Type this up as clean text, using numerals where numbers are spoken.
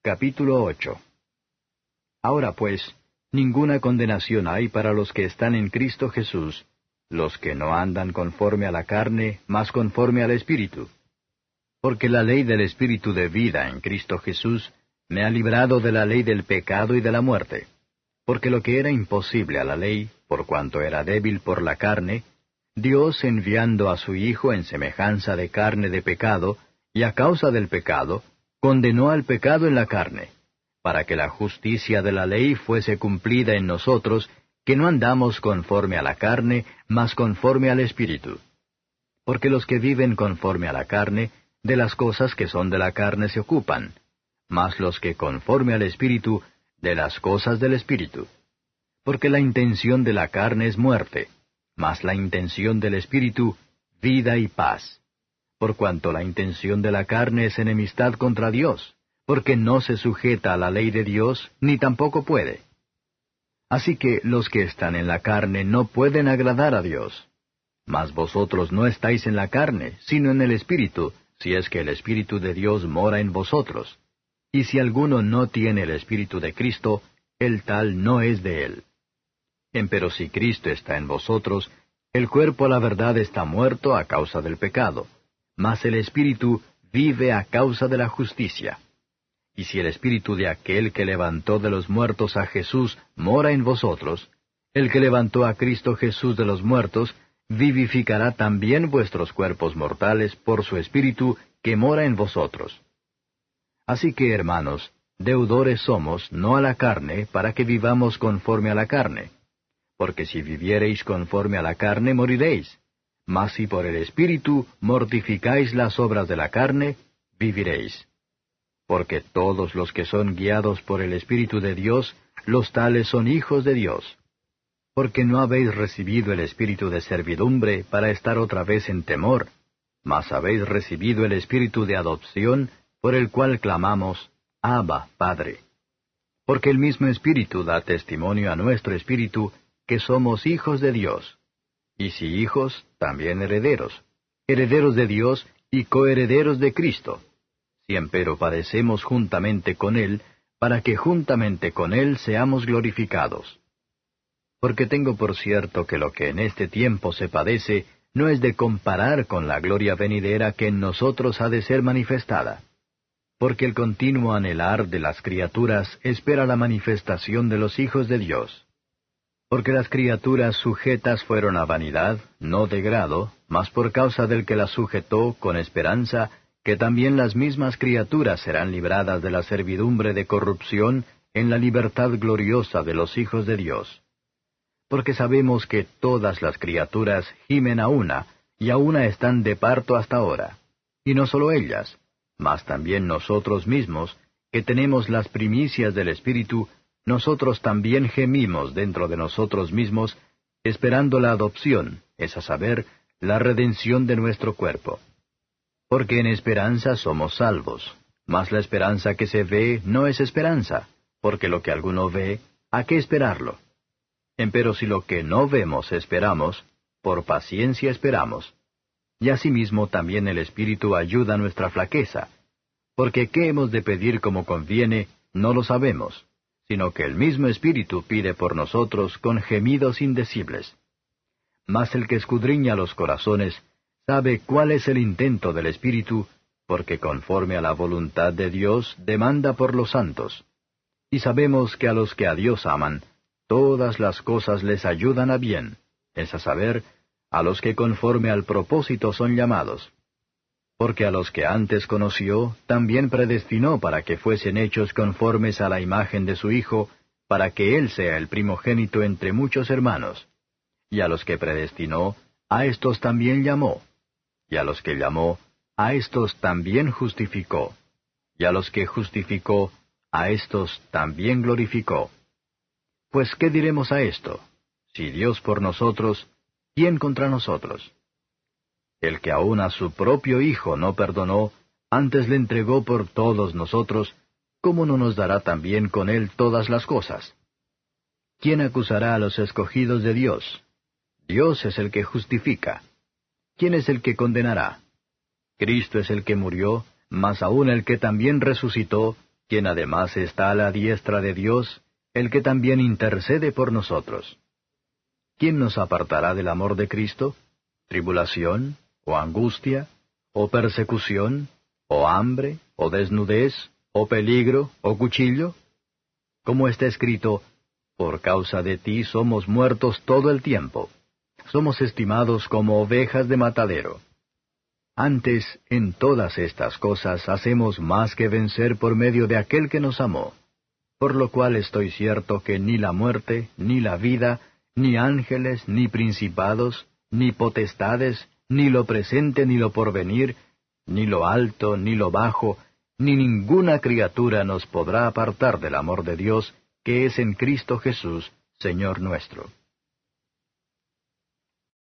Capítulo 8. Ahora pues, ninguna condenación hay para los que están en Cristo Jesús, los que no andan conforme a la carne, mas conforme al Espíritu. Porque la ley del Espíritu de vida en Cristo Jesús me ha librado de la ley del pecado y de la muerte. Porque lo que era imposible a la ley, por cuanto era débil por la carne, Dios enviando a su Hijo en semejanza de carne de pecado, y a causa del pecado, condenó al pecado en la carne, para que la justicia de la ley fuese cumplida en nosotros, que no andamos conforme a la carne, mas conforme al Espíritu. Porque los que viven conforme a la carne, de las cosas que son de la carne se ocupan, mas los que conforme al Espíritu, de las cosas del Espíritu. Porque la intención de la carne es muerte, mas la intención del Espíritu, vida y paz. Por cuanto la intención de la carne es enemistad contra Dios, porque no se sujeta a la ley de Dios, ni tampoco puede. Así que los que están en la carne no pueden agradar a Dios. Mas vosotros no estáis en la carne, sino en el Espíritu, si es que el Espíritu de Dios mora en vosotros. Y si alguno no tiene el Espíritu de Cristo, el tal no es de él. Empero si Cristo está en vosotros, el cuerpo a la verdad está muerto a causa del pecado, mas el Espíritu vive a causa de la justicia. Y si el Espíritu de aquel que levantó de los muertos a Jesús mora en vosotros, el que levantó a Cristo Jesús de los muertos, vivificará también vuestros cuerpos mortales por su Espíritu que mora en vosotros. Así que, hermanos, deudores somos, no a la carne, para que vivamos conforme a la carne. Porque si viviereis conforme a la carne, moriréis. Mas si por el Espíritu mortificáis las obras de la carne, viviréis. Porque todos los que son guiados por el Espíritu de Dios, los tales son hijos de Dios. Porque no habéis recibido el espíritu de servidumbre para estar otra vez en temor, mas habéis recibido el Espíritu de adopción, por el cual clamamos, Abba, Padre. Porque el mismo Espíritu da testimonio a nuestro espíritu que somos hijos de Dios. Y si hijos, también herederos, herederos de Dios y coherederos de Cristo. Si empero padecemos juntamente con Él, para que juntamente con Él seamos glorificados. Porque tengo por cierto que lo que en este tiempo se padece no es de comparar con la gloria venidera que en nosotros ha de ser manifestada. Porque el continuo anhelar de las criaturas espera la manifestación de los hijos de Dios. Porque las criaturas sujetas fueron a vanidad, no de grado, mas por causa del que las sujetó con esperanza, que también las mismas criaturas serán libradas de la servidumbre de corrupción en la libertad gloriosa de los hijos de Dios. Porque sabemos que todas las criaturas gimen a una, y a una están de parto hasta ahora. Y no solo ellas, mas también nosotros mismos, que tenemos las primicias del Espíritu, nosotros también gemimos dentro de nosotros mismos, esperando la adopción, es a saber, la redención de nuestro cuerpo. Porque en esperanza somos salvos, mas la esperanza que se ve no es esperanza, porque lo que alguno ve, ¿a qué esperarlo? Empero si lo que no vemos esperamos, por paciencia esperamos. Y asimismo también el Espíritu ayuda nuestra flaqueza, porque qué hemos de pedir como conviene, no lo sabemos, sino que el mismo Espíritu pide por nosotros con gemidos indecibles. Mas el que escudriña los corazones, sabe cuál es el intento del Espíritu, porque conforme a la voluntad de Dios demanda por los santos. Y sabemos que a los que a Dios aman, todas las cosas les ayudan a bien, es a saber, a los que conforme al propósito son llamados. Porque a los que antes conoció, también predestinó para que fuesen hechos conformes a la imagen de su Hijo, para que Él sea el primogénito entre muchos hermanos. Y a los que predestinó, a éstos también llamó. Y a los que llamó, a éstos también justificó. Y a los que justificó, a éstos también glorificó. Pues, ¿qué diremos a esto? Si Dios por nosotros, ¿quién contra nosotros? El que aun a su propio Hijo no perdonó, antes le entregó por todos nosotros, ¿cómo no nos dará también con Él todas las cosas? ¿Quién acusará a los escogidos de Dios? Dios es el que justifica. ¿Quién es el que condenará? Cristo es el que murió, mas aún el que también resucitó, quien además está a la diestra de Dios, el que también intercede por nosotros. ¿Quién nos apartará del amor de Cristo? ¿Tribulación, o angustia, o persecución, o hambre, o desnudez, o peligro, o cuchillo? Como está escrito, por causa de ti somos muertos todo el tiempo. Somos estimados como ovejas de matadero. Antes, en todas estas cosas hacemos más que vencer por medio de aquel que nos amó. Por lo cual estoy cierto que ni la muerte, ni la vida, ni ángeles, ni principados, ni potestades, ni lo presente, ni lo porvenir, ni lo alto, ni lo bajo, ni ninguna criatura nos podrá apartar del amor de Dios, que es en Cristo Jesús, Señor nuestro.